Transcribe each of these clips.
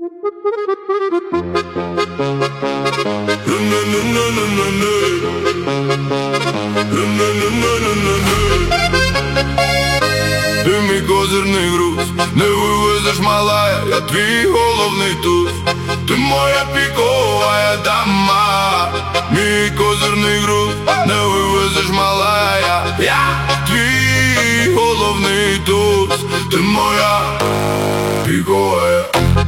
Ти мій козирний груз, не вивезеш, малая, я твій головний туз. Ти моя пікова дама, мій козирний груз, не вивезеш, малая, я твій головний туз. Ти моя пікова.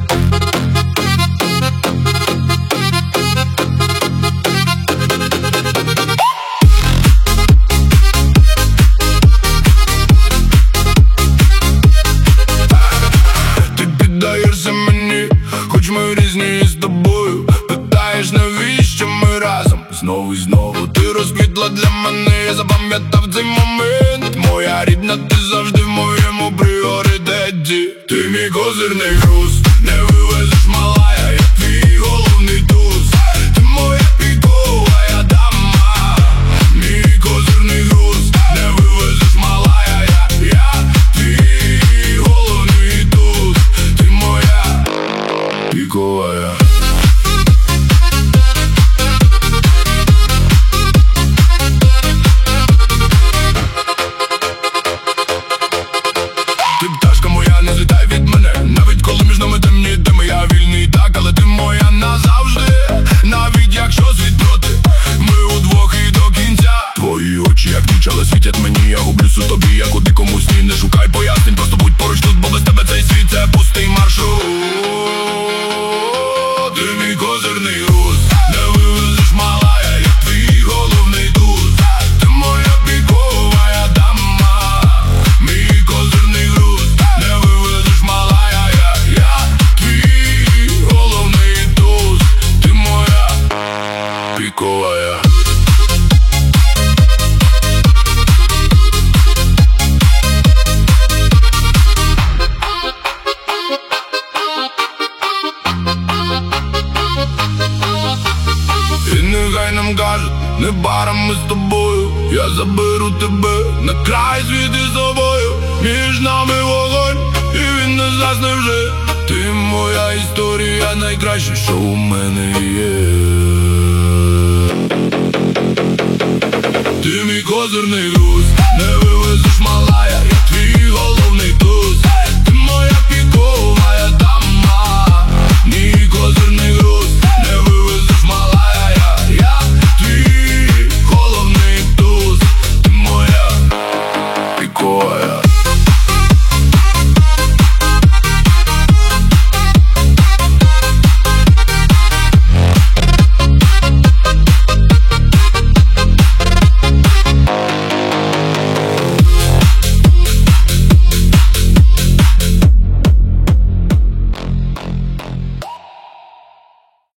Хоч ми різні з тобою, питаєш, навіщо ми разом знову і знову. Ти розквітла для мене, я запам'ятав цей момент. Моя рідна, ти завжди в моєму пріоритеті. Ти мій козирний груз, не вивезеш, малая, я твій головний туз. Ти моя пікова дама, мій козирний груз, не вивезеш, малая, я твій головний туз. Ти моя піковая. Ти пташка моя, не злітай від мене, навіть коли між нами темні теми. Я вільний так, але ти моя назавжди. Навіть якщо світ проти, ми удвох і до кінця. Твої очі як ніч, але світять мені. Я гублюсь у тобі, як у дикому сні. Не шукай пояснень, просто будь поруч тут, бо без тебе цей світ це пустий маршрут. Ти мій козирний груз, не вивезеш, малая, я твій головний туз. Ти моя пікова дама, мій козирний груз, не вивезеш, малая, я твій головний туз. Ти моя пікова. І нехай нам кажуть, небаром ми з тобою, я заберу тебе на край світу з собою. Між нами вогонь, і він не згасне вже. Ти моя історія, найкраще, що у мене є. Ти мій козирний груз, не